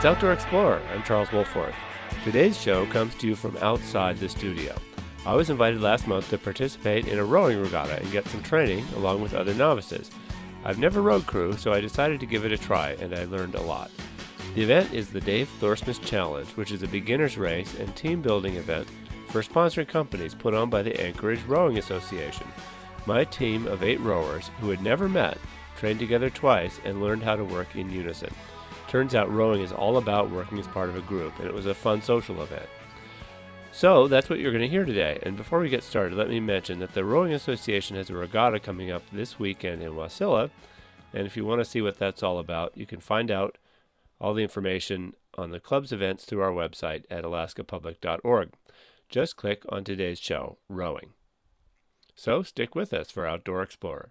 It's Outdoor Explorer. I'm Charles Wolforth. Today's show comes to you from outside the studio. I was invited last month to participate in a rowing regatta and get some training along with other novices. I've never rowed crew, so I decided to give it a try, and I learned a lot. The event is the Dave Thorsmith Challenge, which is a beginner's race and team-building event for sponsoring companies put on by the Anchorage Rowing Association. My team of 8 rowers who had never met trained together twice and learned how to work in unison. Turns out rowing is all about working as part of a group, and it was a fun social event. So that's what you're going to hear today. And before we get started, let me mention that the Rowing Association has a regatta coming up this weekend in Wasilla. And if you want to see what that's all about, you can find out all the information on the club's events through our website at alaskapublic.org. Just click on today's show, Rowing. So stick with us for Outdoor Explorer.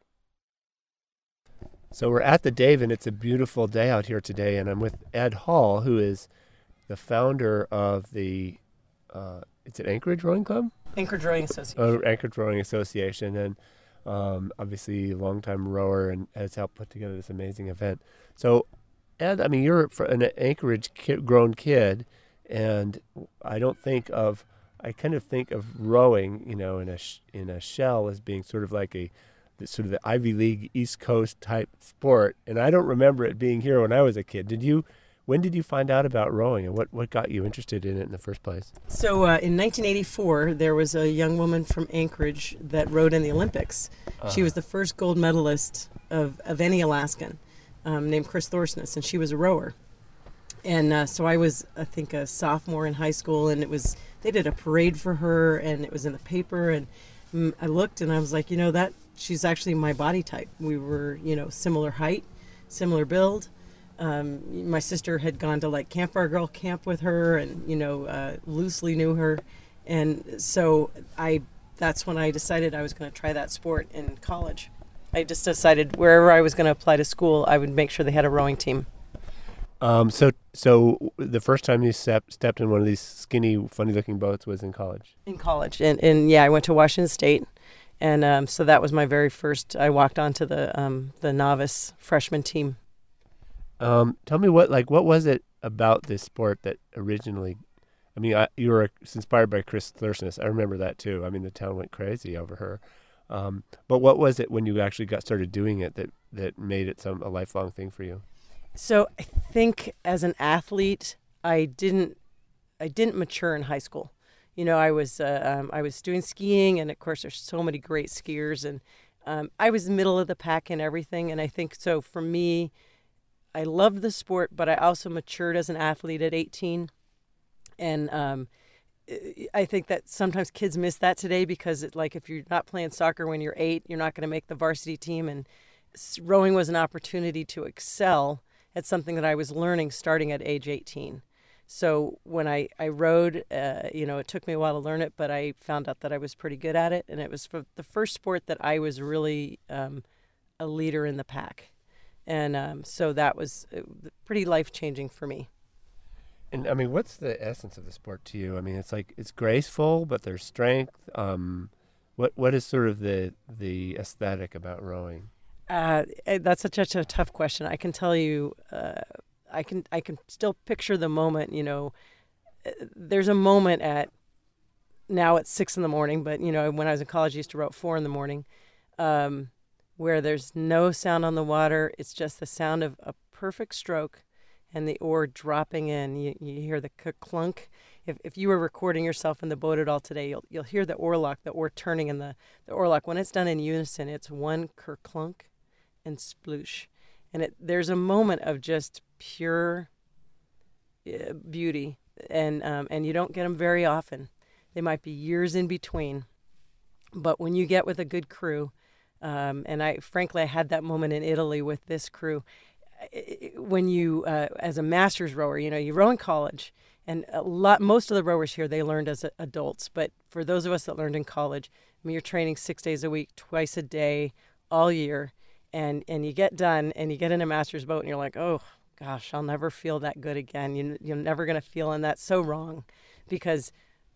So we're at the Dave, and it's a beautiful day out here today, and I'm with Ed Hall, who is the founder of the it's an Anchorage Rowing Club? Anchorage Rowing Association. Oh, Anchorage Rowing Association, and obviously a longtime rower and has helped put together this amazing event. So, Ed, I mean, you're an Anchorage grown kid, and I kind of think of rowing, you know, in a shell as being sort of the Ivy League East Coast type sport, and I don't remember it being here when I was a kid. When did you find out about rowing, and what got you interested in it in the first place? So in 1984, there was a young woman from Anchorage that rowed in the Olympics. She was the first gold medalist of any Alaskan, named Chris Thorsness, and she was a rower. And so I was, I think, a sophomore in high school, and they did a parade for her, and it was in the paper, and I looked, and I was like, she's actually my body type. We were, similar height, similar build. My sister had gone to Camp Fire Girl camp with her, and loosely knew her, and so that's when I decided I was going to try that sport in college. I just decided wherever I was going to apply to school, I would make sure they had a rowing team. So the first time you stepped in one of these skinny, funny-looking boats was in college. In college, and I went to Washington State, and so that was my very first. I walked onto the novice freshman team. Tell me what was it about this sport that originally, you were inspired by Chris Thorsness. I remember that too. I mean, the town went crazy over her. But what was it when you actually got started doing it that made it a lifelong thing for you? So I think as an athlete, I didn't mature in high school. I was doing skiing, and of course there's so many great skiers, and I was middle of the pack in everything. And I think so for me, I loved the sport, but I also matured as an athlete at 18. And I think that sometimes kids miss that today because if you're not playing soccer when you're 8, you're not going to make the varsity team. And rowing was an opportunity to excel at something that I was learning starting at age 18. So when I rowed, it took me a while to learn it, but I found out that I was pretty good at it. And it was the first sport that I was really a leader in the pack. And so that was pretty life-changing for me. And what's the essence of the sport to you? It's graceful, but there's strength. What is sort of the aesthetic about rowing? That's such a tough question. I can tell you, I can still picture the moment. There's a moment now it's 6 a.m, but when I was in college, I used to row at 4 a.m. Where there's no sound on the water. It's just the sound of a perfect stroke and the oar dropping in. You hear the clunk. If you were recording yourself in the boat at all today, you'll hear the oar lock, the oar turning in the oar lock. When it's done in unison, it's one kerclunk and sploosh. And there's a moment of just pure beauty. And you don't get them very often. They might be years in between. But when you get with a good crew, and I had that moment in Italy with this crew. When you, as a master's rower, you row in college, and most of the rowers here, they learned as adults. But for those of us that learned in college, you're training 6 days a week, twice a day, all year, and you get done, and you get in a master's boat, and you're like, oh gosh, I'll never feel that good again. You're never going to feel, and that's so wrong, because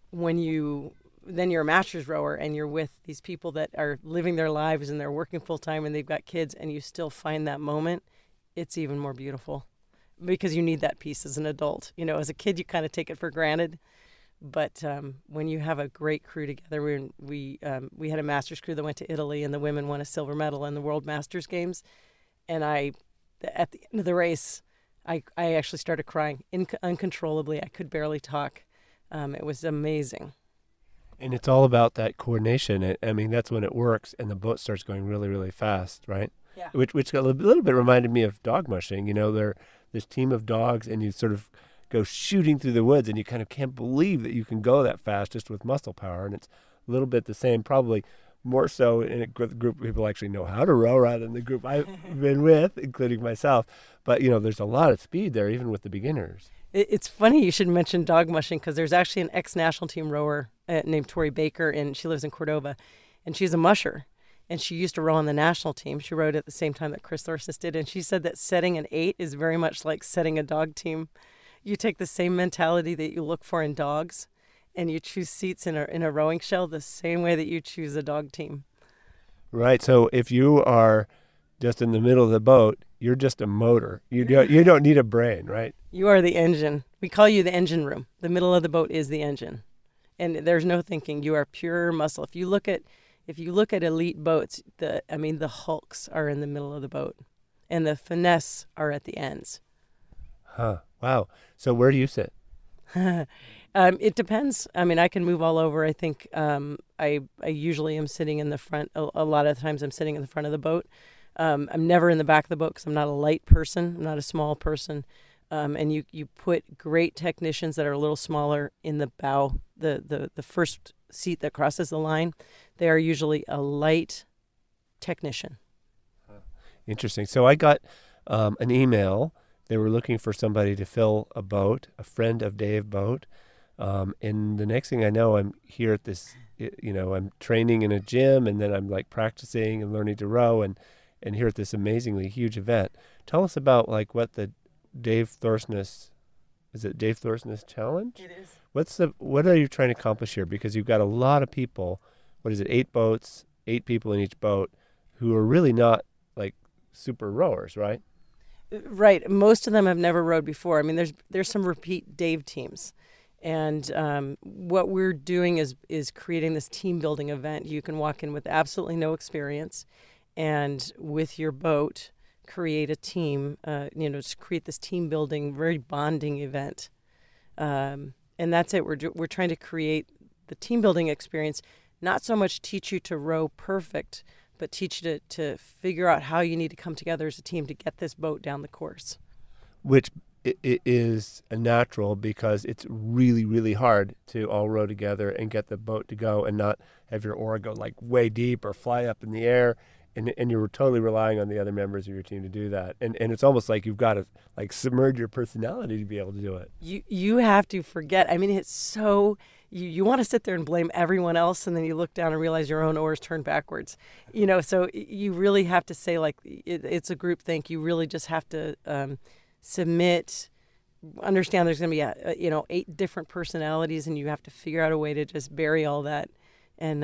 then you're a master's rower and you're with these people that are living their lives and they're working full time and they've got kids, and you still find that moment, it's even more beautiful. because you need that piece as an adult. You know, as a kid, you kind of take it for granted. But when you have a great crew together, we had a Masters crew that went to Italy, and the women won a silver medal in the World Masters Games. And at the end of the race, I actually started crying uncontrollably. I could barely talk. It was amazing. And it's all about that coordination. I mean, that's when it works, and the boat starts going really, really fast, right? Yeah. Which a little bit reminded me of dog mushing. You know, they're this team of dogs, and you sort of go shooting through the woods, and you kind of can't believe that you can go that fast just with muscle power. And it's a little bit the same, probably more so in a group of people actually know how to row rather than the group I've been with, including myself. But, you know, there's a lot of speed there, even with the beginners. It's funny you should mention dog mushing, because there's actually an ex-national team rower named Tori Baker, and she lives in Cordova, and she's a musher. And she used to row on the national team. She rowed at the same time that Chris Thorsness did, and she said that setting an 8 is very much like setting a dog team. You take the same mentality that you look for in dogs, and you choose seats in a rowing shell the same way that you choose a dog team. Right. So if you are just in the middle of the boat, you're just a motor. You don't need a brain, right? You are the engine. We call you the engine room. The middle of the boat is the engine, and there's no thinking. You are pure muscle. If you look at elite boats, the hulks are in the middle of the boat, and the finesse are at the ends. Huh. Wow. So where do you sit? It depends. I mean, I can move all over. I think I usually am sitting in the front. A lot of times I'm sitting in the front of the boat. I'm never in the back of the boat because I'm not a light person. I'm not a small person. And you put great technicians that are a little smaller in the bow, the first seat that crosses the line. They are usually a light technician. Interesting. So I got an email. They were looking for somebody to fill a boat, a friend of Dave boat. And the next thing I know, I'm here at this, I'm training in a gym, and then I'm like practicing and learning to row and here at this amazingly huge event. Tell us about like what the Dave Thorsness Challenge? It is. What are you trying to accomplish here? Because you've got a lot of people, 8 boats, 8 people in each boat who are really not like super rowers, right? Right. Most of them have never rowed before. I mean, there's some repeat Dave teams. And what we're doing is creating this team building event. You can walk in with absolutely no experience, and with your boat, create a team, to create this team building, very bonding event. And that's it. We're trying to create the team building experience, not so much teach you to row perfect, but teach you to figure out how you need to come together as a team to get this boat down the course. Which it is a natural, because it's really, really hard to all row together and get the boat to go and not have your oar go like way deep or fly up in the air. And you're totally relying on the other members of your team to do that. And it's almost like you've got to like submerge your personality to be able to do it. You have to forget. I mean, it's so... You want to sit there and blame everyone else, and then you look down and realize your own oars turned backwards. So you really have to say, like, it's a group think. You really just have to submit, understand there's going to be 8 different personalities, and you have to figure out a way to just bury all that and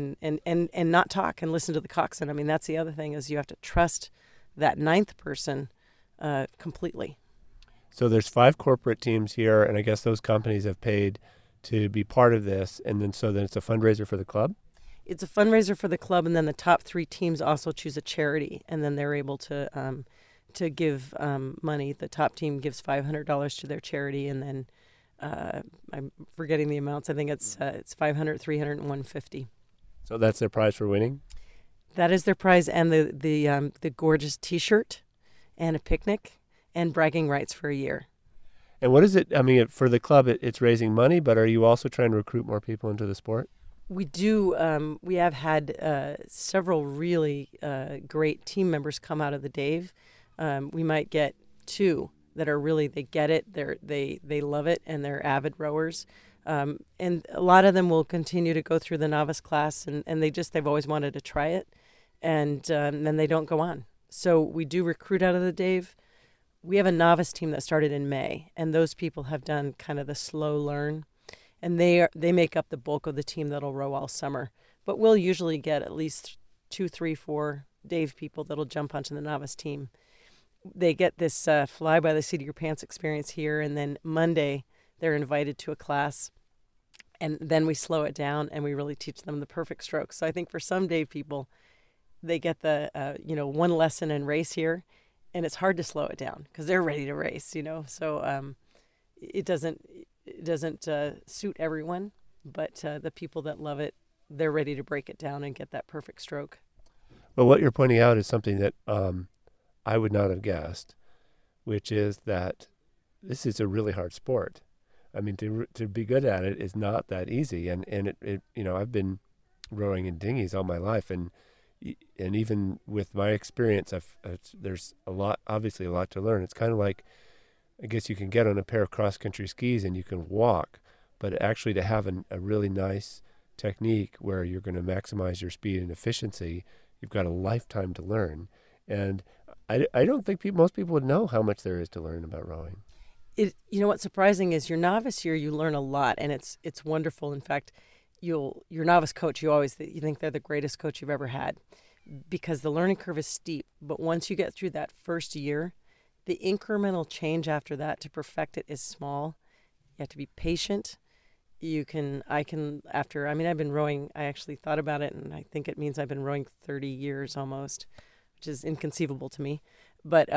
not talk and listen to the coxswain. I mean, that's the other thing, is you have to trust that 9th person completely. So there's 5 corporate teams here, and I guess those companies have paid to be part of this, and then it's a fundraiser for the club? It's a fundraiser for the club, and then the top 3 teams also choose a charity, and then they're able to give money. The top team gives $500 to their charity, and then I'm forgetting the amounts. I think it's $500, $300, and $150. So that's their prize for winning? That is their prize, and the gorgeous T-shirt, and a picnic, and bragging rights for a year. And what is it? I mean, for the club, it's raising money, but are you also trying to recruit more people into the sport? We do. We have had several really great team members come out of the Dave. We might get 2 that are really, they get it, they love it, and they're avid rowers. And a lot of them will continue to go through the novice class, and they've always wanted to try it, and then they don't go on. So we do recruit out of the Dave. We have a novice team that started in May, and those people have done kind of the slow learn, and they make up the bulk of the team that'll row all summer. But we'll usually get at least 2, 3, 4 Dave people that'll jump onto the novice team. they get this fly by the seat of your pants experience here, and then Monday they're invited to a class, and then we slow it down and we really teach them the perfect stroke. So I think for some day people, they get the one lesson in race here, and it's hard to slow it down because they're ready to race. So it doesn't suit everyone, but the people that love it, they're ready to break it down and get that perfect stroke. Well, what you're pointing out is something that I would not have guessed, which is that this is a really hard sport. I mean, to be good at it is not that easy, and it I've been rowing in dinghies all my life, and even with my experience, there's obviously a lot to learn. It's kind of like, I guess you can get on a pair of cross-country skis and you can walk, but actually to have a really nice technique where you're going to maximize your speed and efficiency, you've got a lifetime to learn. And I don't think most people would know how much there is to learn about rowing. What's surprising is your novice year, you learn a lot, and it's wonderful. In fact, your novice coach, you think they're the greatest coach you've ever had, because the learning curve is steep. But once you get through that first year, the incremental change after that to perfect it is small. You have to be patient. I've been rowing, I actually thought about it, and I think it means I've been rowing 30 years almost, which is inconceivable to me. But,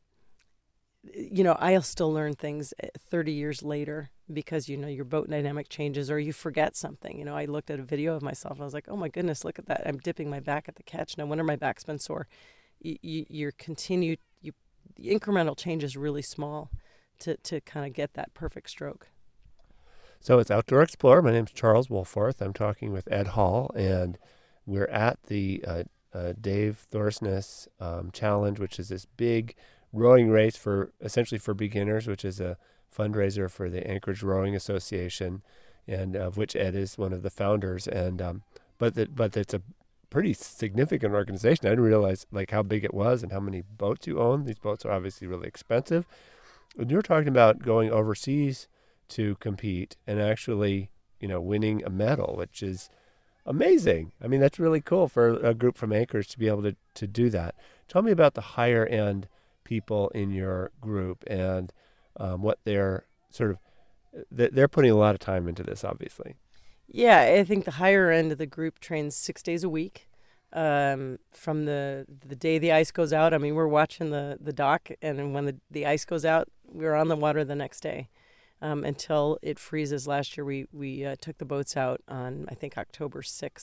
I'll still learn things 30 years later because, your boat dynamic changes or you forget something. I looked at a video of myself and I was like, oh my goodness, look at that. I'm dipping my back at the catch. No wonder my back's been sore. The incremental change is really small to kind of get that perfect stroke. So it's Outdoor Explorer. My name's Charles Wohlforth. I'm talking with Ed Hall, and we're at the Dave Thorsness Challenge, which is this big rowing race essentially for beginners, which is a fundraiser for the Anchorage Rowing Association, and of which Ed is one of the founders. And but it's a pretty significant organization. I didn't realize how big it was and how many boats you own. These boats are obviously really expensive. And you're talking about going overseas to compete and actually, winning a medal, which is amazing. I mean, that's really cool for a group from Anchorage to be able to do that. Tell me about the higher end people in your group and what they're they're putting a lot of time into this, obviously. Yeah, I think the higher end of the group trains 6 days a week. From the day the ice goes out, I mean, we're watching the dock, and when the ice goes out, we're on the water the next day. Until it freezes. Last year, we took the boats out on, I think, October 6th.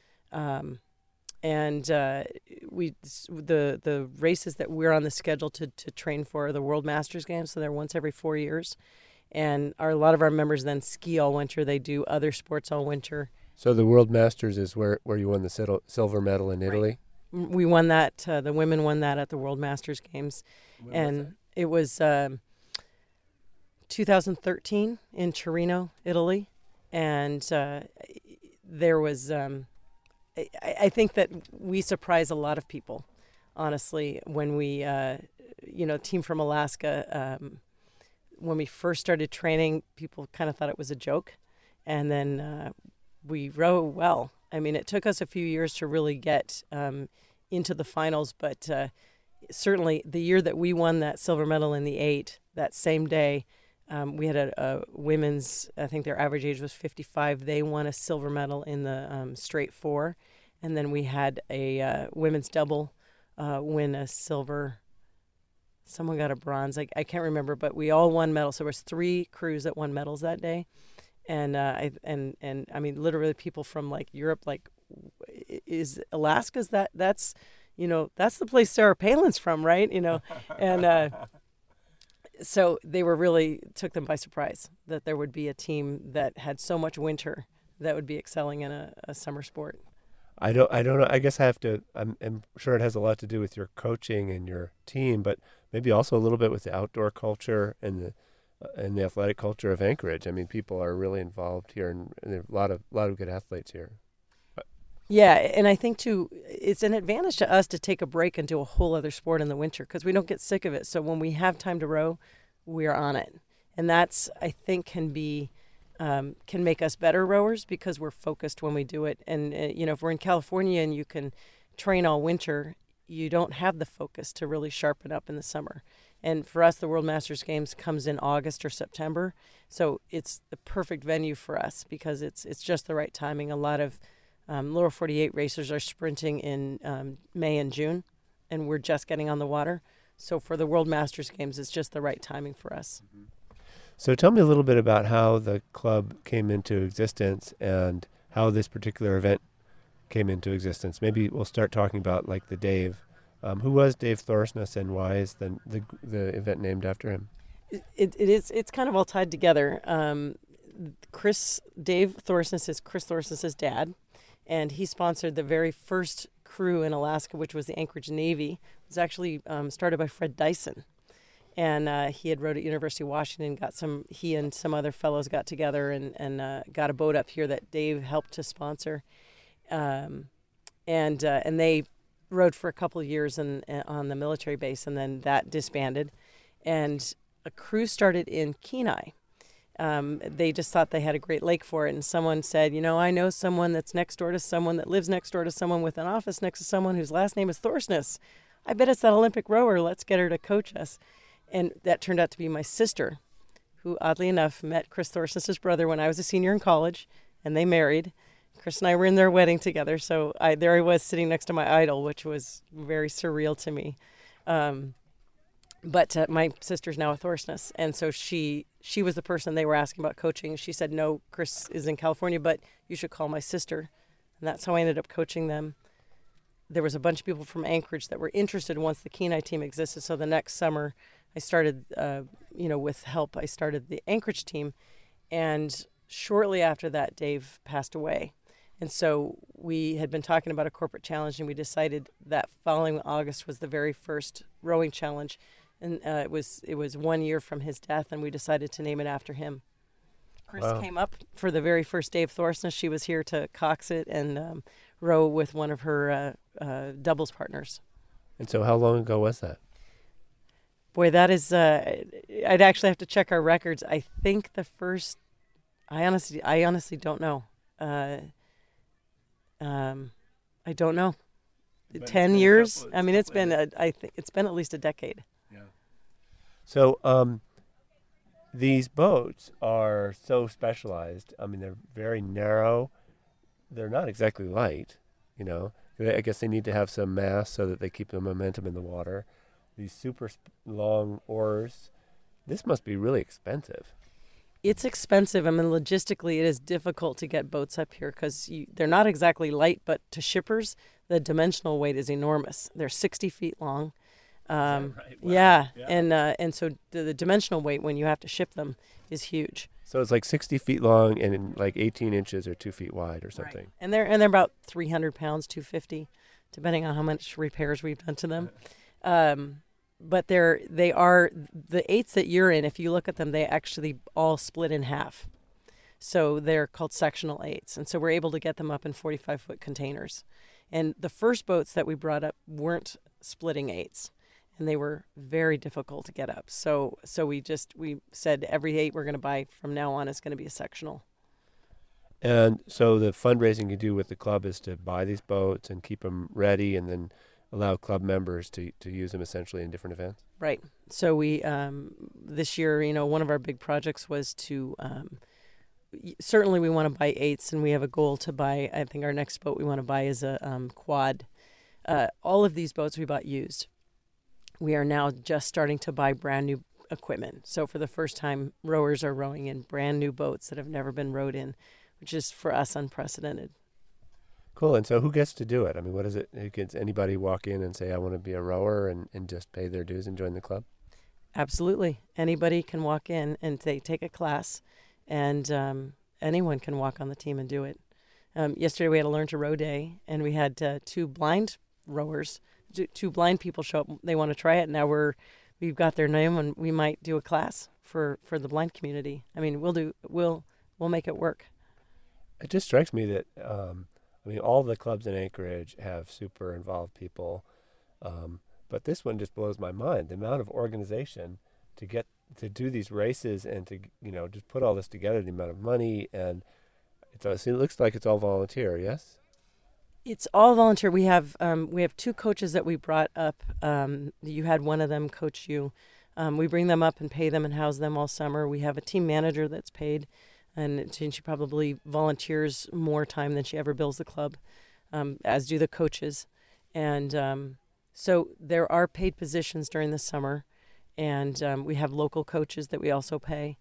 The races that we're on the schedule to train for are the World Masters games, so they're once every 4 years. And a lot of our members then ski all winter. They do other sports all winter. So the World Masters is where you won the silver medal in Italy? Right. We won that. The women won that at the World Masters games. And it was 2013 in Torino, Italy. And there was, I think that we surprised a lot of people, honestly, when we, team from Alaska, when we first started training, people kind of thought it was a joke. And then we row well. I mean, it took us a few years to really get into the finals, but certainly the year that we won that silver medal in the 8, that same day, we had a women's, I think their average age was 55. They won a silver medal in the straight 4. And then we had a women's double win a silver. Someone got a bronze. I can't remember, but we all won medals. So there was 3 crews that won medals that day. And I mean, literally people from Europe, is Alaska's that's the place Sarah Palin's from, right? And so they really took them by surprise that there would be a team that had so much winter that would be excelling in a summer sport. I don't know. I guess I'm sure it has a lot to do with your coaching and your team, but maybe also a little bit with the outdoor culture and the athletic culture of Anchorage. I mean, people are really involved here, and there are a lot of good athletes here. Yeah, and I think too, it's an advantage to us to take a break and do a whole other sport in the winter because we don't get sick of it. So when we have time to row, we're on it, and that's, I think, can make us better rowers because we're focused when we do it. And if we're in California and you can train all winter, you don't have the focus to really sharpen up in the summer. And for us, the World Masters Games comes in August or September, so it's the perfect venue for us because it's just the right timing. A lot of lower 48 racers are sprinting in May and June, and we're just getting on the water. So for the World Masters Games, it's just the right timing for us. Mm-hmm. So tell me a little bit about how the club came into existence and how this particular event came into existence. Maybe we'll start talking about like the Dave. Who was Dave Thorsness, and why is the event named after him? It's kind of all tied together. Dave Thorsness is Chris Thorsness's dad, and he sponsored the very first crew in Alaska, which was the Anchorage Navy. It was actually started by Fred Dyson. And he had rowed at University of Washington. He and some other fellows got together and got a boat up here that Dave helped to sponsor, and they rowed for a couple of years on the military base, and then that disbanded, and a crew started in Kenai. They just thought they had a great lake for it, and someone said, I know someone that's next door to someone that lives next door to someone with an office next to someone whose last name is Thorsness. I bet it's that Olympic rower. Let's get her to coach us. And that turned out to be my sister, who oddly enough met Chris Thorsness's brother when I was a senior in college, and they married. Chris and I were in their wedding together, so there I was sitting next to my idol, which was very surreal to me. But my sister's now a Thorsness, and so she was the person they were asking about coaching. She said, no, Chris is in California, but you should call my sister. And that's how I ended up coaching them. There was a bunch of people from Anchorage that were interested once the Kenai team existed, so the next summer I started, with help, I started the Anchorage team, and shortly after that, Dave passed away. And so we had been talking about a corporate challenge, and we decided that following August was the very first rowing challenge, and it was 1 year from his death, and we decided to name it after him. Chris came up for the very first Dave Thorsness. She was here to cox it and row with one of her doubles partners. And so how long ago was that? Boy, that is, I'd actually have to check our records. I think the first, I honestly don't know. I don't know. But 10 years? I mean, it's been, I think it's been at least a decade. Yeah. So, these boats are so specialized. I mean, they're very narrow. They're not exactly light, I guess they need to have some mass so that they keep the momentum in the water. These super long oars. This must be really expensive. It's expensive. I mean, logistically, it is difficult to get boats up here because they're not exactly light, but to shippers, the dimensional weight is enormous. They're 60 feet long. Right? Wow. Yeah. And so the dimensional weight when you have to ship them is huge. So it's like 60 feet long and like 18 inches or 2 feet wide or something. Right. And they're about 300 pounds, 250, depending on how much repairs we've done to them. But they are the eights that you're in. If you look at them, they actually all split in half. So they're called sectional eights. And so we're able to get them up in 45-foot containers. And the first boats that we brought up weren't splitting eights, and they were very difficult to get up. So we said every eight we're going to buy from now on is going to be a sectional. And so the fundraising you do with the club is to buy these boats and keep them ready, and then allow club members to use them essentially in different events? Right. So we, this year, one of our big projects was to, certainly we want to buy eights, and we have a goal to buy, I think our next boat we want to buy is a quad. All of these boats we bought used. We are now just starting to buy brand new equipment. So for the first time, rowers are rowing in brand new boats that have never been rowed in, which is for us unprecedented. Cool. And so who gets to do it? I mean, what is it? Can anybody walk in and say, I want to be a rower and just pay their dues and join the club? Absolutely. Anybody can walk in and they take a class, and anyone can walk on the team and do it. Yesterday we had a Learn to Row Day, and we had two blind rowers, two blind people show up. They want to try it. Now we've got their name, and we might do a class for the blind community. I mean, we'll make it work. It just strikes me that all the clubs in Anchorage have super involved people, but this one just blows my mind. The amount of organization to get to do these races and to just put all this together, the amount of money, and it looks like it's all volunteer. Yes. It's all volunteer. We have two coaches that we brought up. You had one of them coach you. We bring them up and pay them and house them all summer. We have a team manager that's paid, and she probably volunteers more time than she ever bills the club, as do the coaches. And so there are paid positions during the summer, and we have local coaches that we also pay.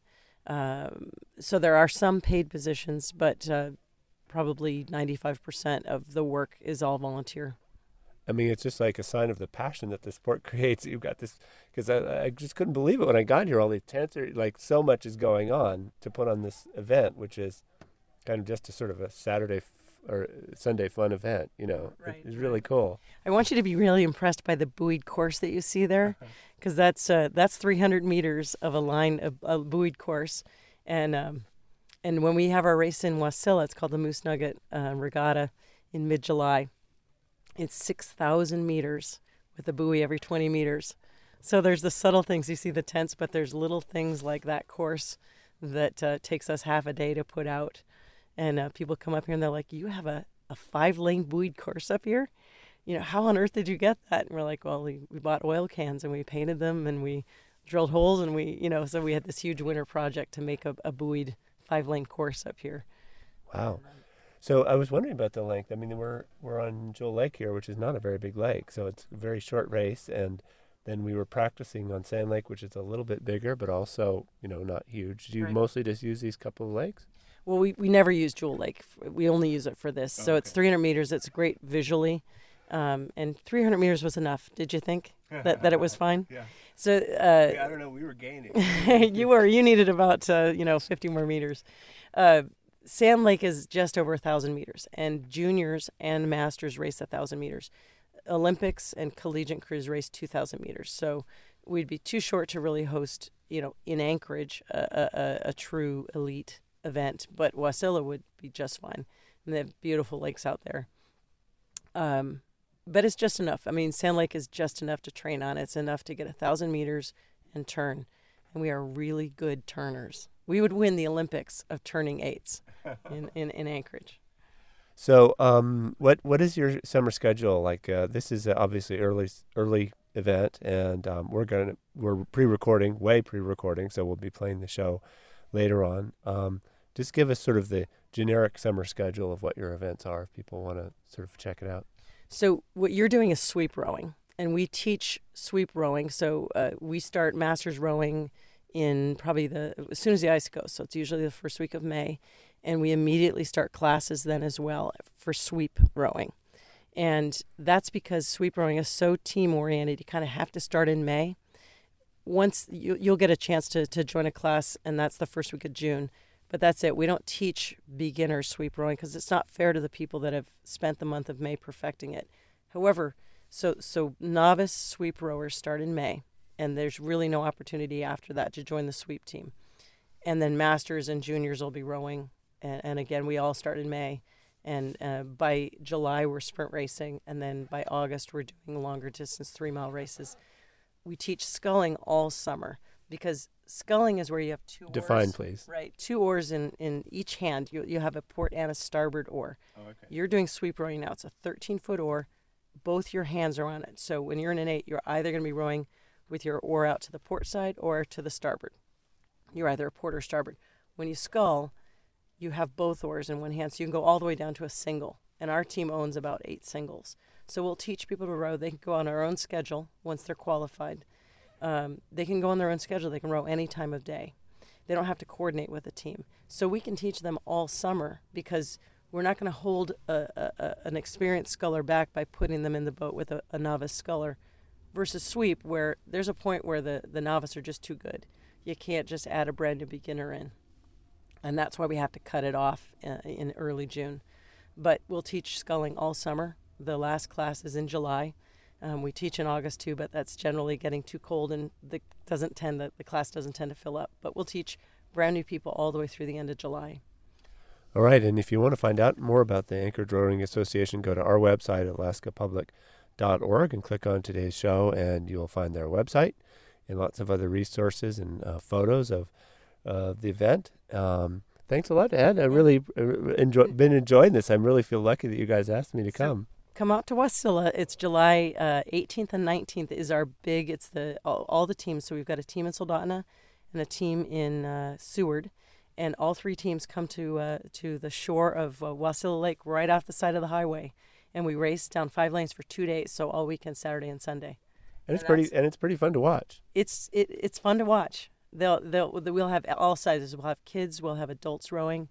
So there are some paid positions, but probably 95% of the work is all volunteer. I mean, it's just like a sign of the passion that the sport creates. You've got this, because I just couldn't believe it when I got here. All these tents are like, so much is going on to put on this event, which is kind of just a sort of a Saturday or Sunday fun event. Right. It's really cool. I want you to be really impressed by the buoyed course that you see there, because that's 300 meters of a buoyed course, and when we have our race in Wasilla, it's called the Moose Nugget Regatta in mid-July. It's 6,000 meters with a buoy every 20 meters. So there's the subtle things. You see the tents, but there's little things like that course that takes us half a day to put out. And people come up here and they're like, you have a 5-lane buoyed course up here? How on earth did you get that? And we're like, well, we bought oil cans and we painted them and we drilled holes and so we had this huge winter project to make a buoyed 5-lane course up here. Wow. So I was wondering about the length. I mean, we're on Jewel Lake here, which is not a very big lake, so it's a very short race. And then we were practicing on Sand Lake, which is a little bit bigger, but also, not huge. Do you mostly just use these couple of lakes? Well, we never use Jewel Lake. We only use it for this. So it's 300 meters. It's great visually. And 300 meters was enough. Did you think that it was fine? Yeah. So I don't know. We were gaining. You needed about 50 more meters. Sand Lake is just over 1,000 meters, and juniors and masters race 1,000 meters. Olympics and collegiate crews race 2,000 meters. So we'd be too short to really host, in Anchorage, a true elite event. But Wasilla would be just fine, and they have beautiful lakes out there. But it's just enough. I mean, Sand Lake is just enough to train on. It's enough to get 1,000 meters and turn. And we are really good turners. We would win the Olympics of turning eights in Anchorage. So what is your summer schedule like? This is obviously early event, and we're way pre-recording, so we'll be playing the show later on. Just give us sort of the generic summer schedule of what your events are if people want to sort of check it out. So what you're doing is sweep rowing, and we teach sweep rowing. So we start masters rowing in probably as soon as the ice goes. So it's usually the first week of May, and we immediately start classes then as well for sweep rowing. And that's because sweep rowing is so team oriented. You kind of have to start in May. Once you'll get a chance to join a class, and that's the first week of June. But that's it. We don't teach beginner sweep rowing because it's not fair to the people that have spent the month of May perfecting it. However, so novice sweep rowers start in May, and there's really no opportunity after that to join the sweep team. And then masters and juniors will be rowing, and again, we all start in May. And by July, we're sprint racing, and then by August, we're doing longer distance 3-mile races. We teach sculling all summer, because sculling is where you have 2 oars. Define, please. Right, 2 oars in each hand. You have a port and a starboard oar. Oh, okay. You're doing sweep rowing now. It's a 13-foot oar. Both your hands are on it. So when you're in an 8, you're either going to be rowing with your oar out to the port side or to the starboard. You're either a port or starboard. When you scull, you have both oars in one hand, so you can go all the way down to a single. And our team owns about 8 singles. So we'll teach people to row. They can go on their own schedule once they're qualified. They can go on their own schedule. They can row any time of day. They don't have to coordinate with a team. So we can teach them all summer, because we're not going to hold an experienced sculler back by putting them in the boat with a novice sculler, versus sweep, where there's a point where the novice are just too good. You can't just add a brand new beginner in. And that's why we have to cut it off in early June. But we'll teach sculling all summer. The last class is in July. We teach in August too, but that's generally getting too cold, and the class doesn't tend to fill up. But we'll teach brand new people all the way through the end of July. All right, and if you want to find out more about the Anchorage Rowing Association, go to our website at alaskapublic.org and click on today's show, and you'll find their website and lots of other resources and photos of the event. Thanks a lot, Ed. I really been enjoying this. I really feel lucky that you guys asked me to come. Come out to Wasilla. It's July 18th and 19th is our big, it's all the teams. So we've got a team in Soldotna and a team in Seward. And all three teams come to the shore of Wasilla Lake right off the side of the highway. And we race down 5 lanes for 2 days, so all weekend, Saturday and Sunday. And it's pretty fun to watch. It's fun to watch. We'll have all sizes. We'll have kids. We'll have adults rowing,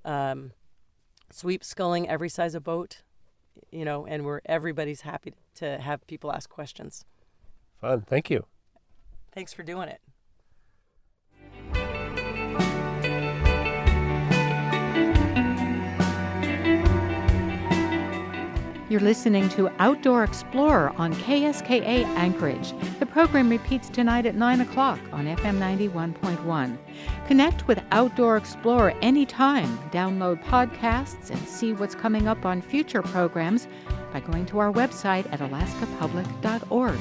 sweep sculling, every size of boat, and everybody's happy to have people ask questions. Fun. Thank you. Thanks for doing it. You're listening to Outdoor Explorer on KSKA Anchorage. The program repeats tonight at 9 o'clock on FM 91.1. Connect with Outdoor Explorer anytime. Download podcasts and see what's coming up on future programs by going to our website at alaskapublic.org.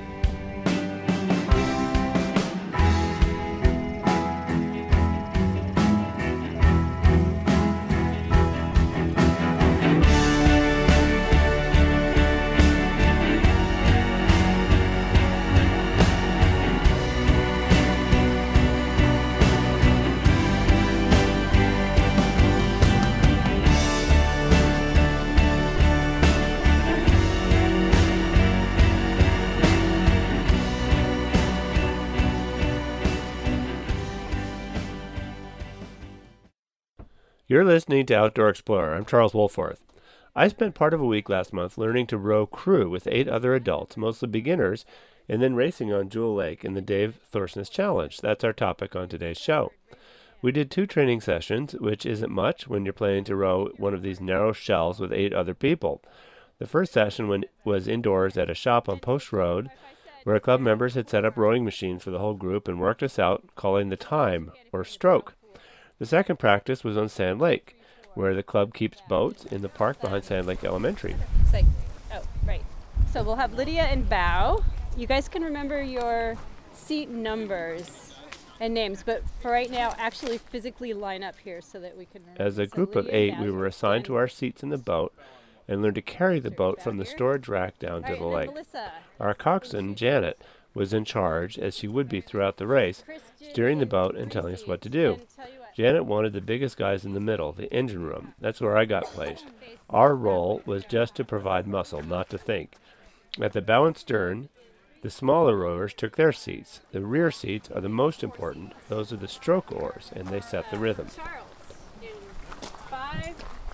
You're listening to Outdoor Explorer. I'm Charles Wolforth. I spent part of a week last month learning to row crew with 8 other adults, mostly beginners, and then racing on Jewel Lake in the Dave Thorsness Challenge. That's our topic on today's show. We did 2 training sessions, which isn't much when you're planning to row one of these narrow shells with 8 other people. The first session was indoors at a shop on Post Road, where club members had set up rowing machines for the whole group and worked us out, calling the time, or stroke. The second practice was on Sand Lake, where the club keeps boats in the park behind Sand Lake Elementary. Right. So we'll have Lydia and Bow. You guys can remember your seat numbers and names, but for right now, actually physically line up here so that we can remember. As a group of 8, we were assigned to our seats in the boat and learned to carry the boat from the storage rack down to the lake. Our coxswain, Janet, was in charge, as she would be throughout the race, steering the boat and telling us what to do. Janet wanted the biggest guys in the middle, the engine room. That's where I got placed. Our role was just to provide muscle, not to think. At the bow and stern, the smaller rowers took their seats. The rear seats are the most important. Those are the stroke oars, and they set the rhythm. Charles in 5.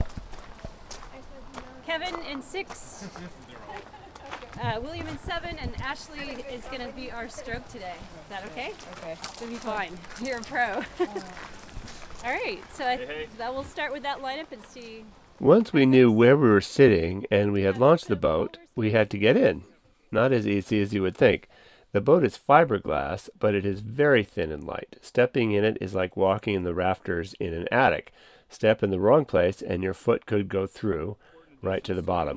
Kevin in 6. William in 7, and Ashley is going to be our stroke today. Is that okay? Okay. It'll be fine. You're a pro. All right, so we'll start with that lineup and see. Once we knew where we were sitting and we had launched the boat, we had to get in. Not as easy as you would think. The boat is fiberglass, but it is very thin and light. Stepping in it is like walking in the rafters in an attic. Step in the wrong place and your foot could go through right to the bottom.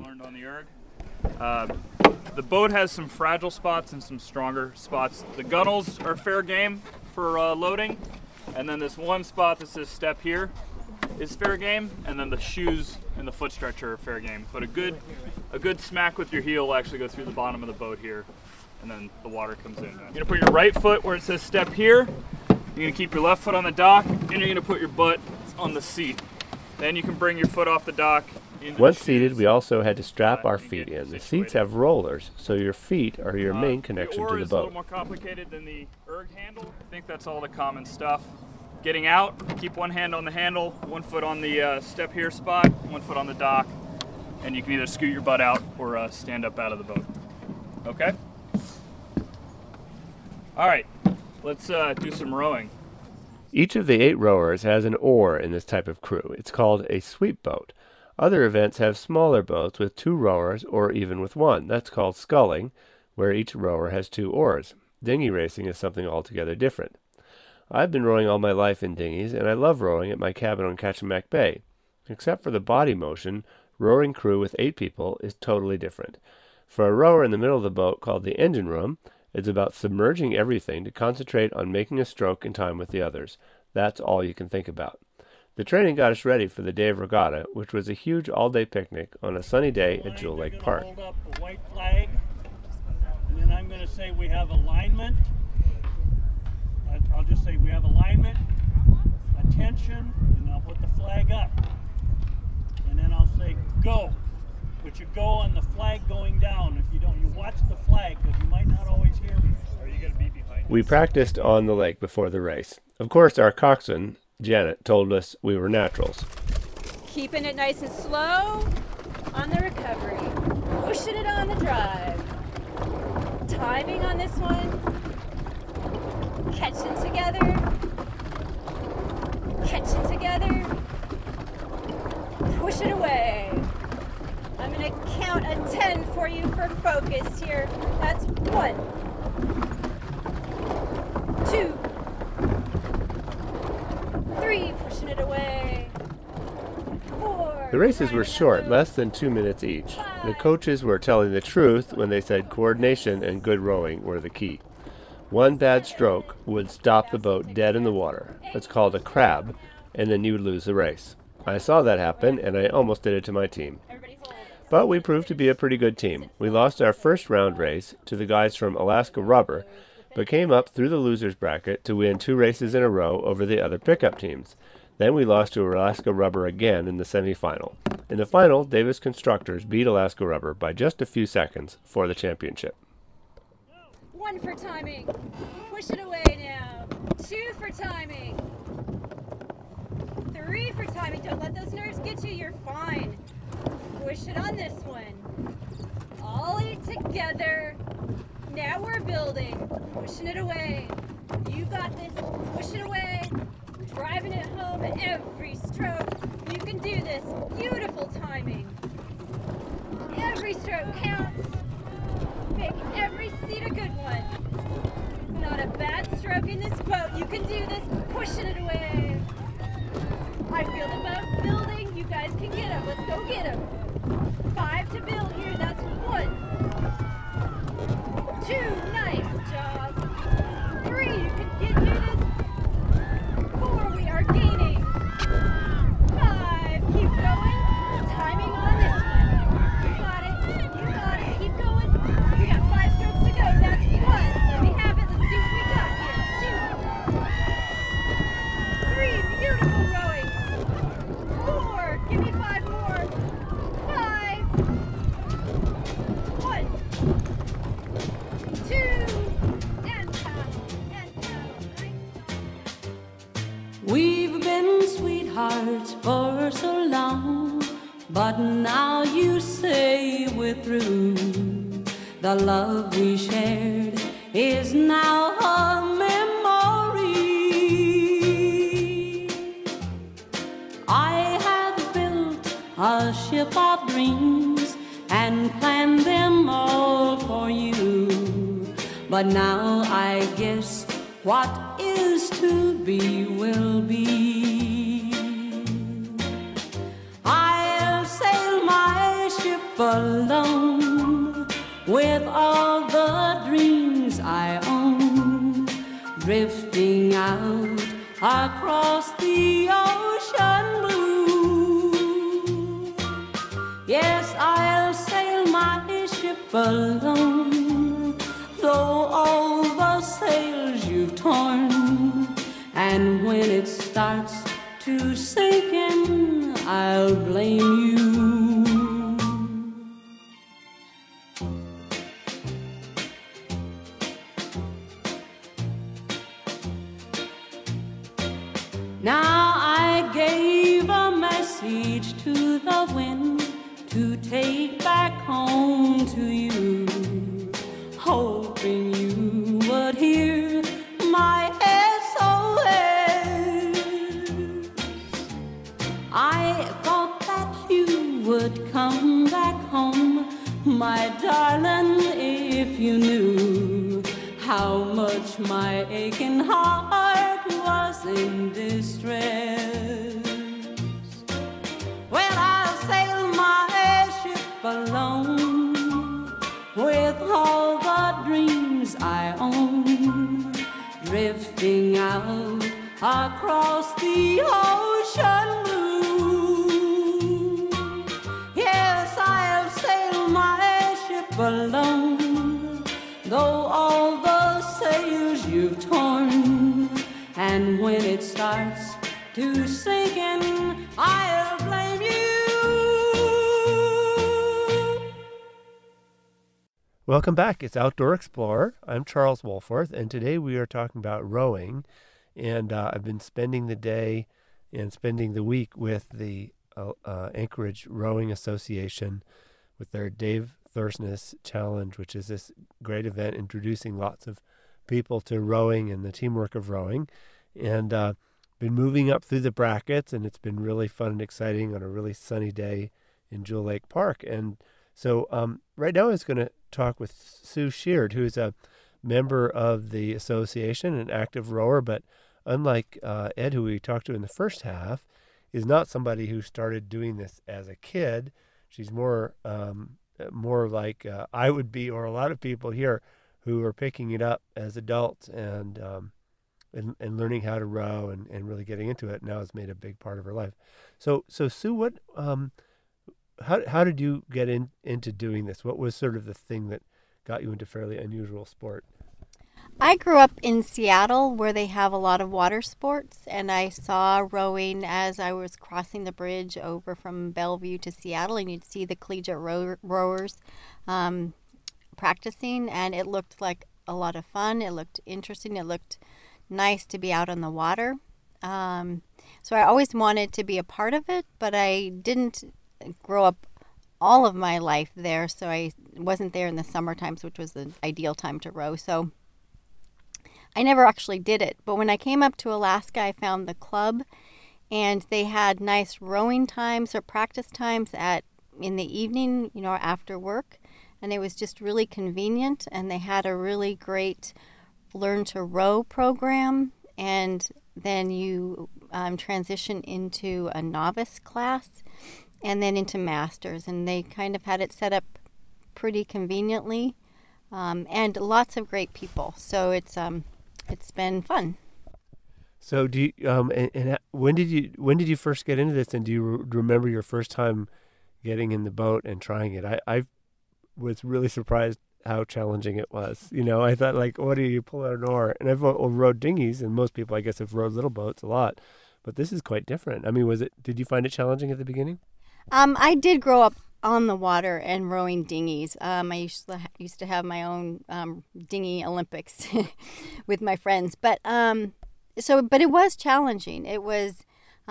The boat has some fragile spots and some stronger spots. The gunnels are fair game for loading. And then this one spot that says step here is fair game, and then the shoes and the foot stretcher are fair game. But a good smack with your heel will actually go through the bottom of the boat here, and then the water comes in. You're gonna put your right foot where it says step here, you're gonna keep your left foot on the dock, and you're gonna put your butt on the seat. Then you can bring your foot off the dock. Once seated, we also had to strap our feet in. The seats have rollers, so your feet are your main connection to the boat. The oar is a little more complicated than the erg handle. I think that's all the common stuff. Getting out, keep one hand on the handle, one foot on the step here spot, one foot on the dock, and you can either scoot your butt out or stand up out of the boat. Okay? All right, let's do some rowing. Each of the 8 rowers has an oar in this type of crew. It's called a sweep boat. Other events have smaller boats with 2 rowers or even with 1. That's called sculling, where each rower has 2 oars. Dinghy racing is something altogether different. I've been rowing all my life in dinghies, and I love rowing at my cabin on Kachemak Bay. Except for the body motion, rowing crew with 8 people is totally different. For a rower in the middle of the boat called the engine room, it's about submerging everything to concentrate on making a stroke in time with the others. That's all you can think about. The training got us ready for the day of regatta, which was a huge all-day picnic on a sunny day at Jewel Lake Park. Hold up the white flag, and then I'm going to say we have alignment. I'll just say we have alignment, attention, and I'll put the flag up. And then I'll say go. But you go on the flag going down. If you don't, you watch the flag because you might not always hear me. Are you going to be behind We practiced on the lake before the race. Of course, our coxswain, Janet, told us we were naturals. Keeping it nice and slow on the recovery. Pushing it on the drive. Timing on this one. Catching together. Catching together. Push it away. I'm going to count a 10 for you for focus here. That's 1, 2, 3, pushing it away. 4. The races were short, less than 2 minutes each. The coaches were telling the truth when they said coordination and good rowing were the key. One bad stroke would stop the boat dead in the water. It's called a crab, and then you would lose the race. I saw that happen, and I almost did it to my team. But we proved to be a pretty good team. We lost our first round race to the guys from Alaska Rubber, but came up through the losers bracket to win 2 races in a row over the other pickup teams. Then we lost to Alaska Rubber again in the semifinal. In the final, Davis Constructors beat Alaska Rubber by just a few seconds for the championship. 1 for timing. Push it away now. 2 for timing. 3 for timing. Don't let those nerves get you. You're fine. Push it on this one. Ollie together. Now we're building. Pushing it away. You got this. Push it away. Driving it home every stroke. You can do this. Beautiful timing. Every stroke counts. Make every seat a good one. Not a bad stroke in this boat. You can do this. Pushing it away. I feel the boat building. You guys can get him. Let's go get him. 5 to build here. That's 1. 2. Nice job. 3. You can do this. 4. We are gaining. 5. Keep going. Timing on this one. You got it. You got it. Keep going. We got 5 strokes to go. That's 1. Let me have it. Let's see what we got here. 2. 3. Beautiful rowing. 4. Give me 5 more. 5. 1. 2. And paddle. And paddle. We've been sweethearts for so long, but now you say we're through. The love we shared is now a memory. I have built a ship of dreams and planned them all for you, but now I guess what is to be will be. I'll sail my ship alone with all the dreams I own, drifting out across the ocean blue. Yes, I'll sail my ship alone, though all the sails you've torn, and when it starts to sink in, I'll blame you. Now I gave a message to the wind to take back home to you, hoping you would hear my SOS. I thought that you would come back home, my darling, if you knew how much my aching heart was in distress. Well, I'll sail my ship alone with all the dreams I own, drifting out across the ocean And when it starts to sink in, I'll blame you. Welcome back. It's Outdoor Explorer. I'm Charles Wohlforth, and today we are talking about rowing. And I've been spending the day and spending the week with the Anchorage Rowing Association with their Dave Thursness Challenge, which is this great event introducing lots of people to rowing and the teamwork of rowing. And been moving up through the brackets, and it's been really fun and exciting on a really sunny day in Jewel Lake Park. And so right now I was going to talk with Sue Sheard, who is a member of the association, an active rower, but unlike Ed, who we talked to in the first half, is not somebody who started doing this as a kid. She's more like I would be, or a lot of people here who are picking it up as adults and learning how to row and really getting into it now has made a big part of her life. So Sue, what how did you get into doing this? What was sort of the thing that got you into fairly unusual sport? I grew up in Seattle where they have a lot of water sports, and I saw rowing as I was crossing the bridge over from Bellevue to Seattle, and you'd see the collegiate rowers practicing, and it looked like a lot of fun. It looked interesting. It looked nice to be out on the water. So I always wanted to be a part of it, but I didn't grow up all of my life there, so I wasn't there in the summer times, which was the ideal time to row. So I never actually did it. But when I came up to Alaska, I found the club, and they had nice rowing times or practice times in the evening, after work, and it was just really convenient. And they had a really great learn to row program, and then you transition into a novice class and then into masters, and they kind of had it set up pretty conveniently, and lots of great people. So it's been fun. So do you and when did you first get into this, and do you remember your first time getting in the boat and trying it? I was really surprised how challenging it was. I thought, like, what do you pull out an oar? And I've rowed dinghies, and most people, I guess, have rowed little boats a lot, but this is quite different. I mean, did you find it challenging at the beginning? I did grow up on the water and rowing dinghies. I used to have my own dinghy Olympics with my friends, but it was challenging. It was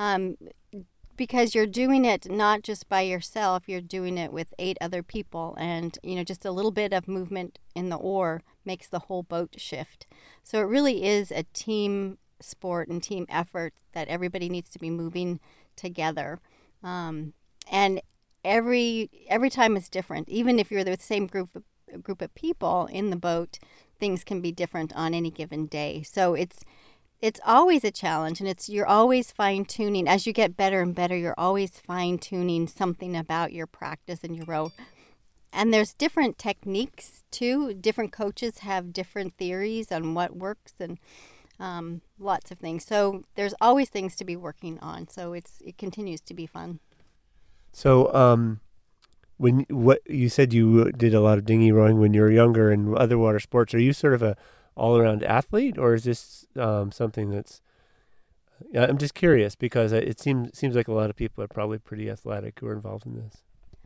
because you're doing it not just by yourself, you're doing it with 8 other people, and just a little bit of movement in the oar makes the whole boat shift. So it really is a team sport and team effort that everybody needs to be moving together. And every time is different. Even if you're the same group of people in the boat, things can be different on any given day. So it's always a challenge, and you're always fine-tuning. As you get better and better, you're always fine-tuning something about your practice and your row. And there's different techniques, too. Different coaches have different theories on what works, and lots of things. So there's always things to be working on. So it continues to be fun. So what you said you did a lot of dinghy rowing when you were younger and other water sports. Are you sort of a all-around athlete, or is this something that's? I'm just curious because it seems like a lot of people are probably pretty athletic who are involved in this.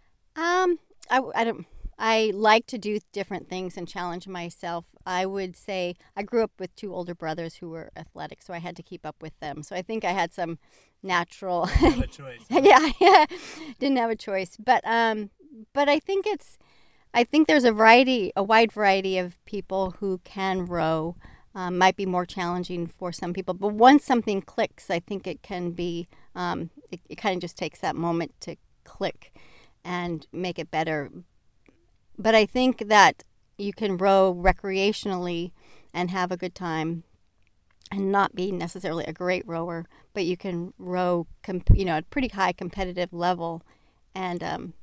I like to do different things and challenge myself. I would say I grew up with 2 older brothers who were athletic, so I had to keep up with them. So I think I had some natural. Didn't have a choice. Yeah, didn't have a choice. But I think there's a wide variety of people who can row. Might be more challenging for some people, but once something clicks, I think it can be. It kind of just takes that moment to click and make it better. But I think that you can row recreationally and have a good time and not be necessarily a great rower, but you can row, at a pretty high competitive level and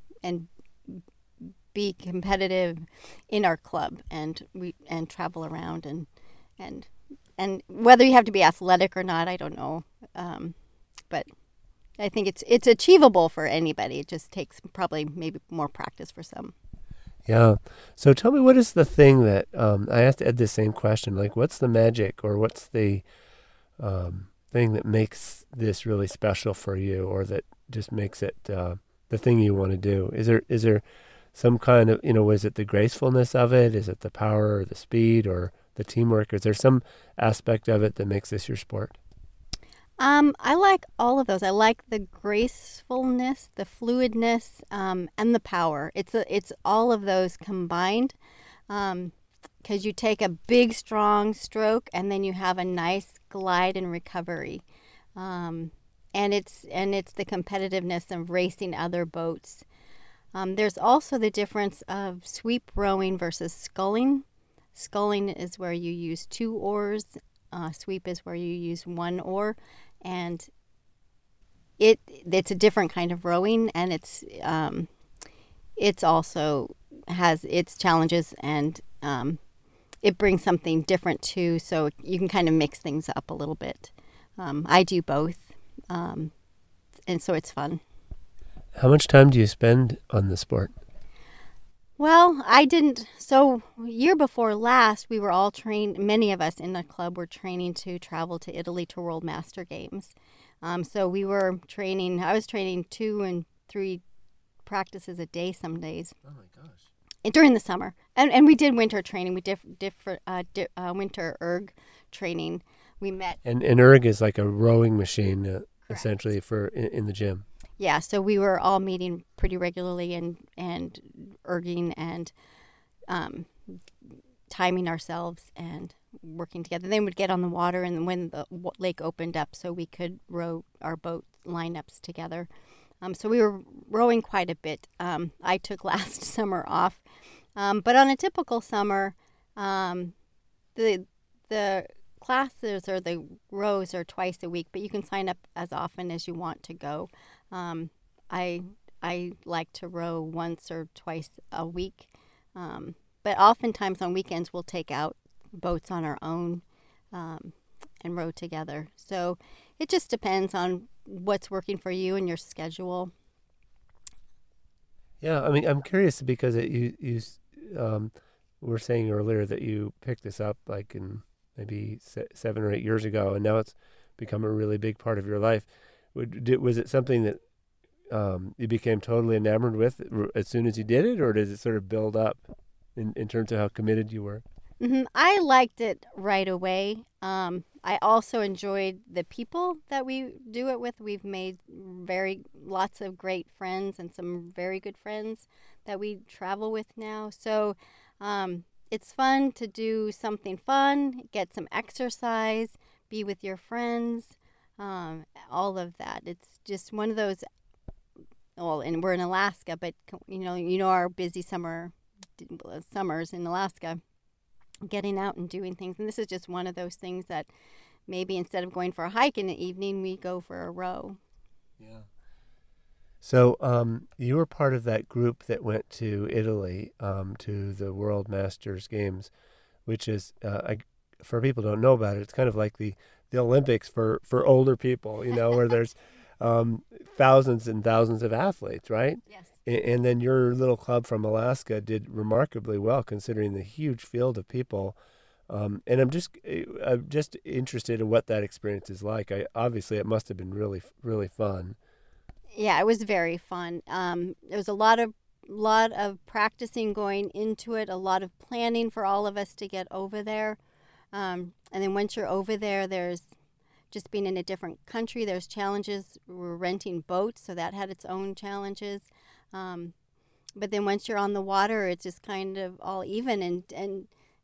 be competitive in our club and travel around and whether you have to be athletic or not, I don't know. But I think it's achievable for anybody. It just takes probably maybe more practice for some. Yeah. So tell me, what is the thing that I asked Ed the same question? Like, what's the magic, or what's the thing that makes this really special for you, or that just makes it the thing you want to do? Is there some kind of, is it the gracefulness of it? Is it the power or the speed or the teamwork? Is there some aspect of it that makes this your sport? I like all of those. I like the gracefulness, the fluidness, and the power. It's all of those combined. Because you take a big, strong stroke, and then you have a nice glide and recovery, and it's the competitiveness of racing other boats. There's also the difference of sweep rowing versus sculling. Sculling is where you use 2 oars. Sweep is where you use 1 oar, and it's a different kind of rowing, and it's also has its challenges, and it brings something different too, so you can kind of mix things up a little bit. I do both, and so it's fun. How much time do you spend on the sport? Well, I didn't. So year before last, we were all trained. Many of us in the club were training to travel to Italy to World Master Games. So we were training. I was training 2 and 3 practices a day some days. Oh my gosh! During the summer, and we did winter training. We did winter erg training. We met. And erg is like a rowing machine, essentially for in the gym. Yeah, so we were all meeting pretty regularly and erging and timing ourselves and working together. Then we'd get on the water, and when the lake opened up, so we could row our boat lineups together. So we were rowing quite a bit. I took last summer off, but on a typical summer, the classes or the rows are twice a week, but you can sign up as often as you want to go. I like to row once or twice a week, but oftentimes on weekends we'll take out boats on our own and row together. So it just depends on what's working for you and your schedule. Yeah, I mean, I'm curious because you were saying earlier that you picked this up like in maybe 7 or 8 years ago, and now it's become a really big part of your life. Was it something that you became totally enamored with as soon as you did it, or does it sort of build up in terms of how committed you were? Mm-hmm. I liked it right away. I also enjoyed the people that we do it with. We've made lots of great friends and some very good friends that we travel with now. So it's fun to do something fun, get some exercise, be with your friends, all of that. It's just one of those. Well, and we're in Alaska, but you know our busy summers in Alaska. Getting out and doing things, and this is just one of those things that maybe instead of going for a hike in the evening, we go for a row. Yeah. So you were part of that group that went to Italy to the World Masters Games, which is for people who don't know about it, it's kind of like the Olympics for older people, where there's thousands and thousands of athletes, right? Yes. And then your little club from Alaska did remarkably well considering the huge field of people. And I'm just interested in what that experience is like. Obviously, it must have been really, really fun. Yeah, it was very fun. There was a lot of practicing going into it, a lot of planning for all of us to get over there. And then once you're over there, there's just being in a different country, there's challenges. We're renting boats, so that had its own challenges. But then once you're on the water, it's just kind of all even, and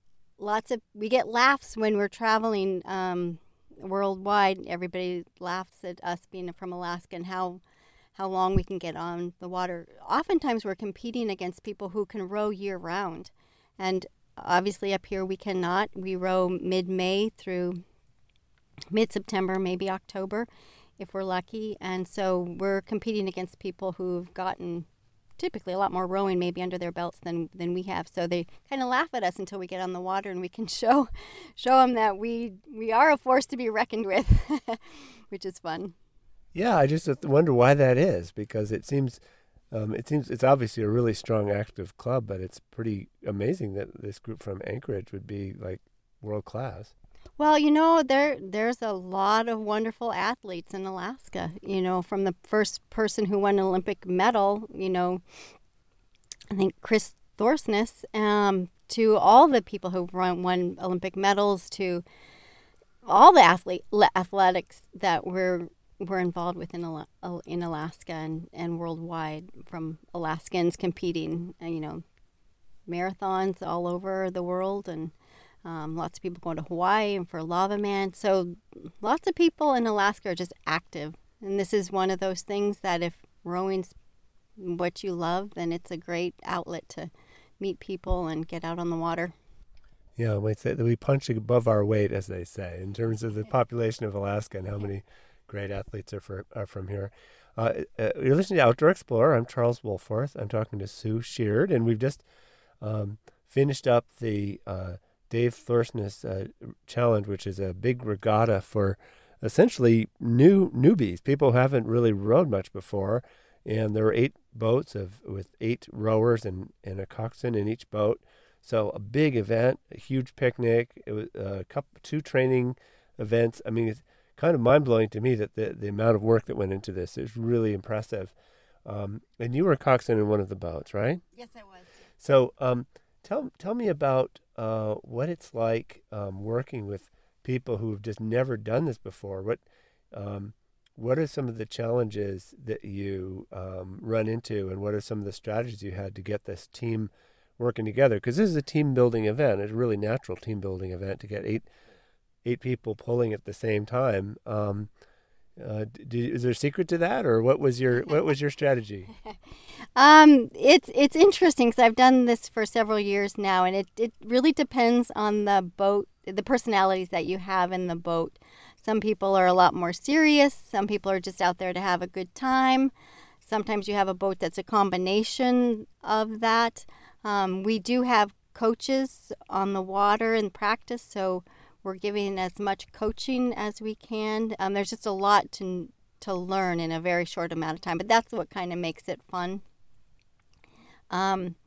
we get laughs when we're traveling worldwide. Everybody laughs at us being from Alaska and how long we can get on the water. Oftentimes we're competing against people who can row year round, and obviously up here we cannot. We row mid-May through mid-September, maybe October if we're lucky, and so we're competing against people who've gotten typically a lot more rowing maybe under their belts than we have. So they kind of laugh at us until we get on the water and we can show them that we are a force to be reckoned with, which is fun. Yeah, I just wonder why that is, because it seems it's obviously a really strong active club, but it's pretty amazing that this group from Anchorage would be like world class. Well, there's a lot of wonderful athletes in Alaska. From the first person who won an Olympic medal, I think Chris Thorsness, to all the people who've won Olympic medals, to all the athletics that we're involved with in Alaska and worldwide, from Alaskans competing, marathons all over the world, and lots of people going to Hawaii and for Lava Man. So lots of people in Alaska are just active. And this is one of those things that if rowing's what you love, then it's a great outlet to meet people and get out on the water. Yeah, we say that we punch above our weight, as they say, in terms of the population of Alaska and how many great athletes are from here. You're listening to Outdoor Explorer. I'm Charles Woolforth. I'm talking to Sue Sheard, and we've just finished up the Dave Thorsness Challenge, which is a big regatta for essentially newbies, people who haven't really rowed much before. And there were 8 boats with 8 rowers and a coxswain in each boat. So a big event, a huge picnic. It was 2 training events. I mean, it's kind of mind-blowing to me that the amount of work that went into this is really impressive. And you were a coxswain in one of the boats, right? Yes, I was. So tell me about what it's like working with people who have just never done this before. What are some of the challenges that you run into, and what are some of the strategies you had to get this team working together? Because this is a team-building event. It's a really natural team-building event to get eight people pulling at the same time. Is there a secret to that, or what was your strategy? It's interesting because I've done this for several years now, and it really depends on the boat, the personalities that you have in the boat. Some people are a lot more serious. Some people are just out there to have a good time. Sometimes you have a boat that's a combination of that. We do have coaches on the water in practice, so we're giving as much coaching as we can. There's just a lot to learn in a very short amount of time, but that's what kind of makes it fun. I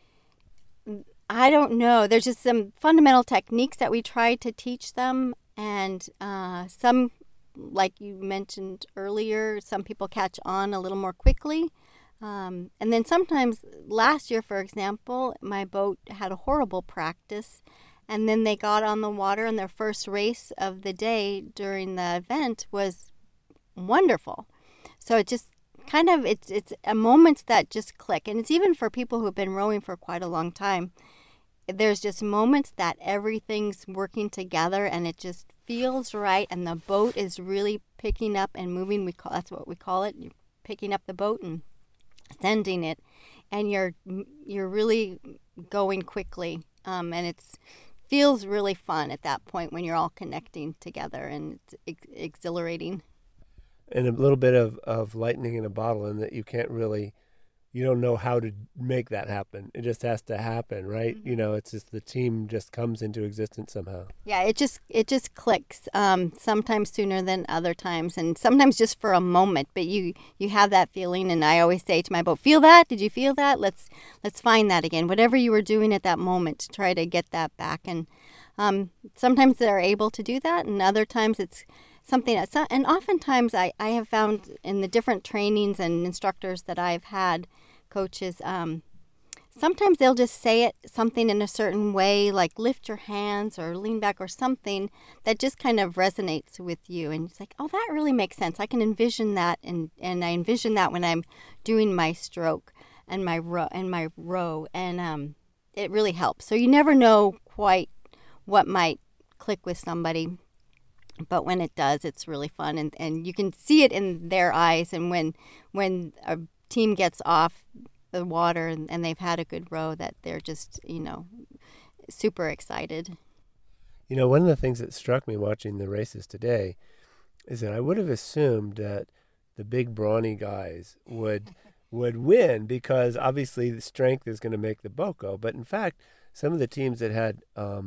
don't know. There's just some fundamental techniques that we try to teach them. And some, like you mentioned earlier, some people catch on a little more quickly. And then sometimes, last year, for example, my boat had a horrible practice. And then they got on the water, and their first race of the day during the event was wonderful. So it just kind of, it's a moments that just click. And it's even for people who have been rowing for quite a long time. There's just moments that everything's working together and it just feels right, and the boat is really picking up and moving. That's what we call it. You're picking up the boat and sending it, and you're really going quickly, and it feels really fun at that point when you're all connecting together, and it's exhilarating. And a little bit of lightning in a bottle, in that you don't know how to make that happen. It just has to happen, right? Mm-hmm. It's just the team just comes into existence somehow. Yeah, it just clicks. Sometimes sooner than other times, and sometimes just for a moment. But you have that feeling, and I always say to my boat, "Feel that? Did you feel that? Let's find that again. Whatever you were doing at that moment, try to get that back." And sometimes they're able to do that, and other times it's something that's not, and oftentimes I have found in the different trainings and instructors that I've had, coaches, sometimes they'll just say something in a certain way, like lift your hands or lean back or something that just kind of resonates with you, and it's like, oh, that really makes sense. I can envision that, and I envision that when I'm doing my stroke and my row, and it really helps. So you never know quite what might click with somebody. But when it does, it's really fun, and you can see it in their eyes. And when a team gets off the water and they've had a good row, that they're just, super excited. One of the things that struck me watching the races today is that I would have assumed that the big brawny guys would win, because obviously the strength is going to make the boat go. But in fact, some of the teams that had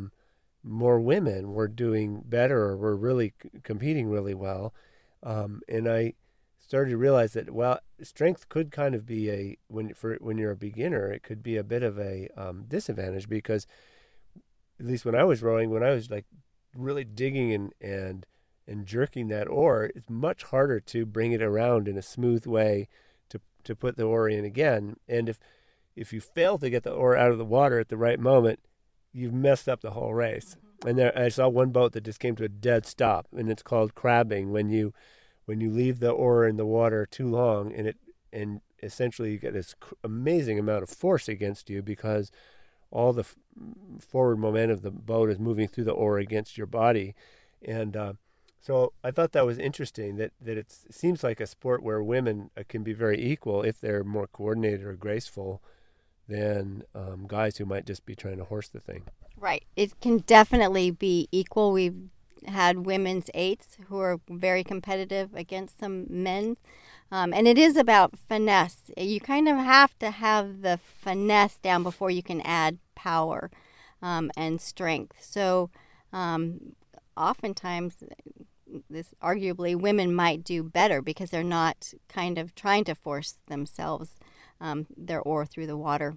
more women were doing better, or were really competing really well, and I started to realize that, well, strength could kind of be when you're a beginner, it could be a bit of a disadvantage, because at least when I was rowing, when I was like really digging and jerking that oar, it's much harder to bring it around in a smooth way to put the oar in again. And if you fail to get the oar out of the water at the right moment, you've messed up the whole race. And I saw one boat that just came to a dead stop, and it's called crabbing when you leave the oar in the water too long, and essentially you get this amazing amount of force against you because all the forward momentum of the boat is moving through the oar against your body. And so I thought that was interesting that it seems like a sport where women can be very equal if they're more coordinated or graceful than guys who might just be trying to horse the thing. Right. It can definitely be equal. We've had women's eights who are very competitive against some men. And it is about finesse. You kind of have to have the finesse down before you can add power and strength. So oftentimes, arguably, women might do better because they're not kind of trying to force themselves, their oar through the water.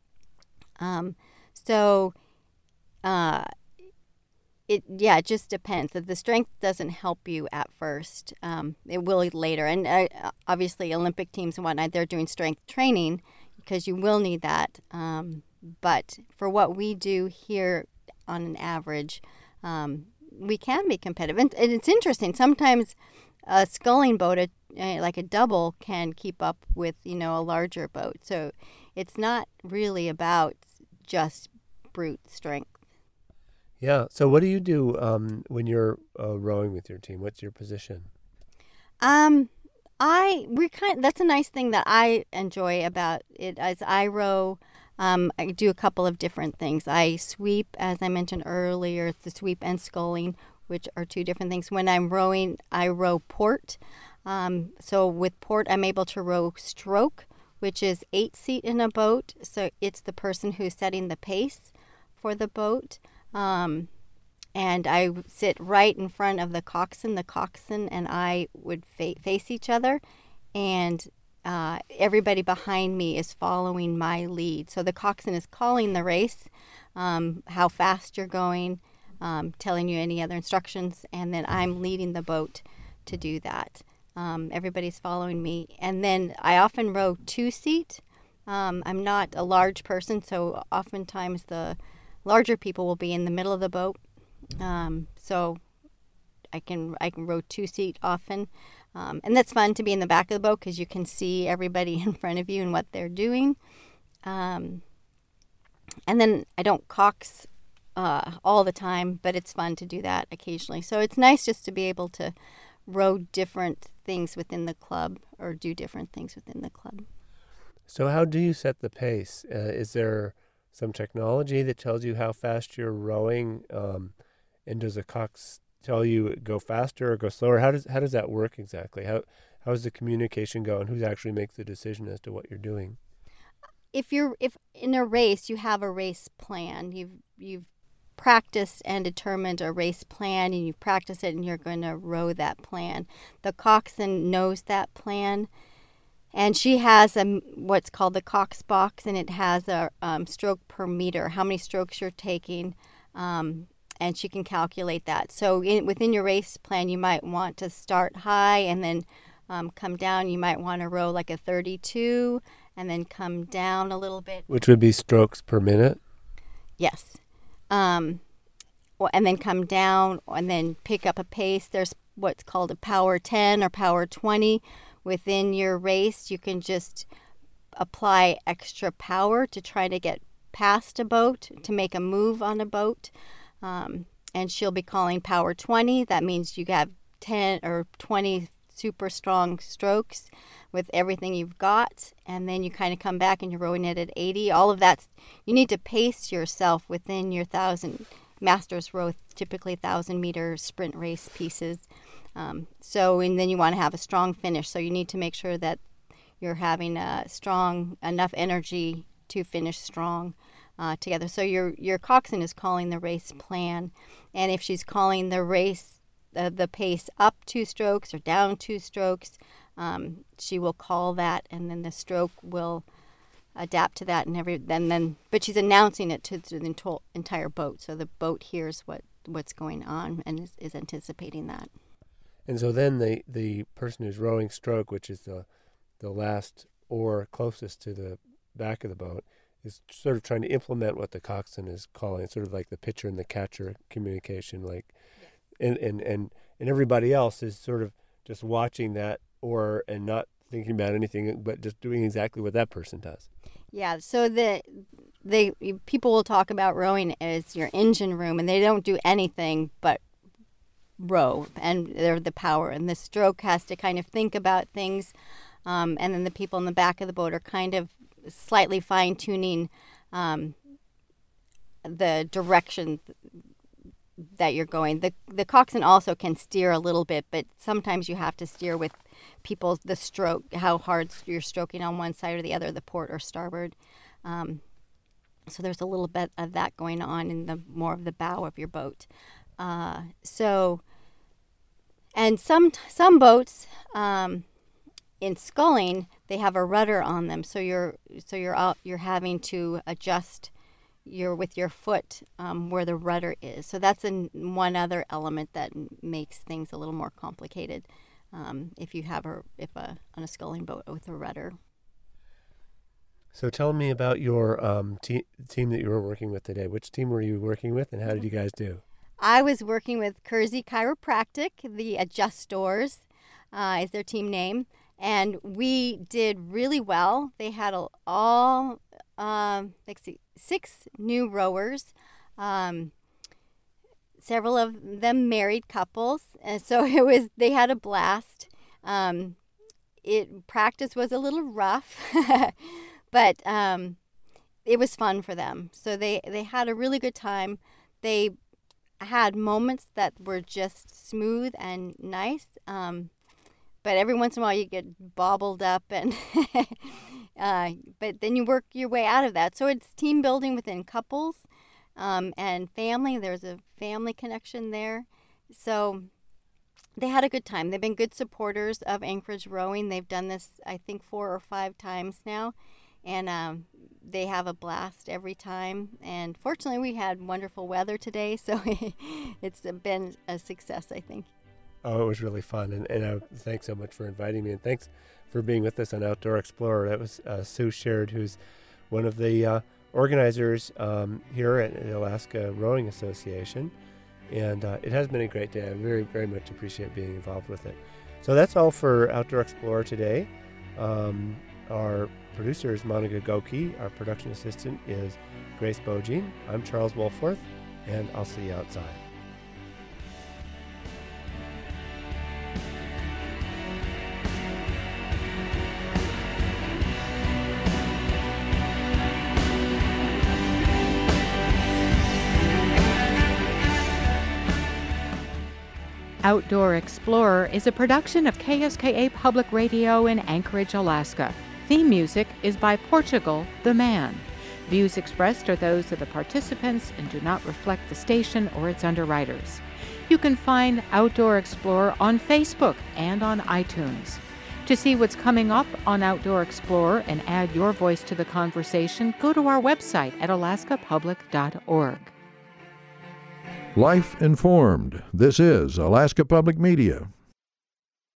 It just depends. If the strength doesn't help you at first, it will later. And obviously, Olympic teams and whatnot, they're doing strength training because you will need that. But for what we do here on an average, we can be competitive. And it's interesting. Sometimes a sculling boat, like a double, can keep up with, a larger boat. So it's not really about just brute strength. Yeah. So what do you do when you're rowing with your team? What's your position? That's a nice thing that I enjoy about it. As I row, I do a couple of different things. I sweep, as I mentioned earlier, the sweep and sculling, which are two different things. When I'm rowing, I row port. So with port, I'm able to row stroke, which is 8 seat in a boat. So it's the person who's setting the pace for the boat. And I sit right in front of the coxswain. The coxswain and I would face each other, and everybody behind me is following my lead. So the coxswain is calling the race, how fast you're going, telling you any other instructions, and then I'm leading the boat to do that. Everybody's following me. And then I often row 2 seat. I'm not a large person, so oftentimes the larger people will be in the middle of the boat. So I can row 2 seat often. And that's fun to be in the back of the boat because you can see everybody in front of you and what they're doing. And then I don't cox all the time, but it's fun to do that occasionally. So it's nice just to be able to row different things within the club or do different things within the club. So how do you set the pace? Is there some technology that tells you how fast you're rowing? And does a cox tell you go faster or go slower? How does that work exactly? How does the communication go, and who actually makes the decision as to what you're doing? If in a race you have a race plan, you've practiced and determined a race plan, and you've practiced it, and you're going to row that plan. The coxswain knows that plan, and she has what's called the cox box, and it has a stroke per meter, how many strokes you're taking, and she can calculate that. So within your race plan, you might want to start high and then come down. You might want to row like a 32 and then come down a little bit. Which would be strokes per minute? Yes. And then come down and then pick up a pace. There's what's called a power 10 or power 20. Within your race, you can just apply extra power to try to get past a boat, to make a move on a boat. And she'll be calling power 20. That means you have 10 or 20 super strong strokes with everything you've got. And then you kind of come back and you're rowing it at 80. All of that, you need to pace yourself within your 1,000. Masters row typically 1,000-meter sprint race pieces. And then you want to have a strong finish. So you need to make sure that you're having enough energy to finish strong together. So your coxswain is calling the race plan. And if she's calling the race, the pace up 2 strokes or down 2 strokes, she will call that, and then the stroke will adapt to that. But she's announcing it to the entire boat. So the boat hears what what's going on and is anticipating that. And so then the person who's rowing stroke, which is the last oar closest to the back of the boat, is sort of trying to implement what the coxswain is calling, sort of like the pitcher and the catcher communication, like, yes. and everybody else is sort of just watching that oar and not thinking about anything, but just doing exactly what that person does. Yeah. So the people will talk about rowing as your engine room, and they don't do anything but row, and they're the power. And the stroke has to kind of think about things, and then the people in the back of the boat are kind of slightly fine-tuning the direction that you're going. The coxswain also can steer a little bit, but sometimes you have to steer with people, the stroke, how hard you're stroking on one side or the other, the port or starboard. So there's a little bit of that going on in the more of the bow of your boat. And some boats, in sculling, they have a rudder on them, so you're having to adjust with your foot where the rudder is. So that's one other element that makes things a little more complicated if you have on a sculling boat with a rudder. So tell me about your team that you were working with today. Which team were you working with, and how did you guys do? I was working with Kersey Chiropractic, the Adjustors is their team name. And we did really well. They had 6 new rowers, several of them married couples, and so they had a blast. Practice was a little rough, but it was fun for them. So they had a really good time. They had moments that were just smooth and nice. But every once in a while you get bobbled up, and but then you work your way out of that. So it's team building within couples and family. There's a family connection there. So they had a good time. They've been good supporters of Anchorage Rowing. They've done this, I think, 4 or 5 times now, and they have a blast every time. And fortunately, we had wonderful weather today, so it's been a success, I think. Oh, it was really fun, and thanks so much for inviting me, and thanks for being with us on Outdoor Explorer. That was Sue Sherrod, who's one of the organizers here at the Alaska Rowing Association, and it has been a great day. I very, very much appreciate being involved with it. So that's all for Outdoor Explorer today. Our producer is Monica Goki. Our production assistant is Grace Bogine. I'm Charles Wolforth, and I'll see you outside. Outdoor Explorer is a production of KSKA Public Radio in Anchorage, Alaska. Theme music is by Portugal the Man. Views expressed are those of the participants and do not reflect the station or its underwriters. You can find Outdoor Explorer on Facebook and on iTunes. To see what's coming up on Outdoor Explorer and add your voice to the conversation, go to our website at alaskapublic.org. Life Informed. This is Alaska Public Media.